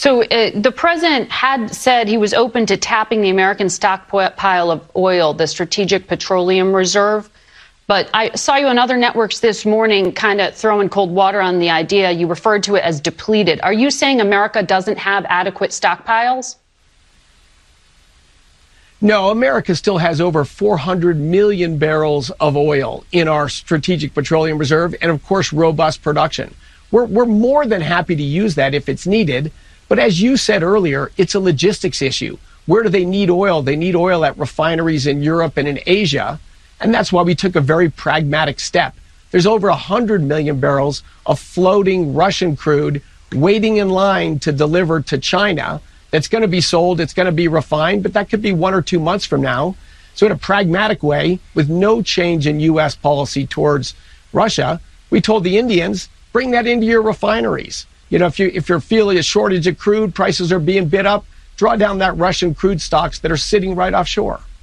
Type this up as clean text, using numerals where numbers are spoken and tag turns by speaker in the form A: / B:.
A: So the president had said he was open to tapping the American stockpile of oil, the Strategic Petroleum Reserve. But I saw you on other networks this morning kind of throwing cold water on the idea. You referred to it as depleted. Are you saying America doesn't have adequate stockpiles?
B: No, America still has over 400 million barrels of oil in our Strategic Petroleum Reserve and, of course, robust production. We're more than happy to use that if it's needed. But as you said earlier, it's a logistics issue. Where do they need oil? They need oil at refineries in Europe and in Asia. And that's why we took a very pragmatic step. There's over 100 million barrels of floating Russian crude waiting in line to deliver to China. That's going to be sold. It's going to be refined, but that could be 1 or 2 months from now. So in a pragmatic way, with no change in U.S. policy towards Russia, we told the Indians, bring that into your refineries. You know, if you're feeling a shortage of crude, prices are being bid up, draw down that Russian crude stocks that are sitting right offshore.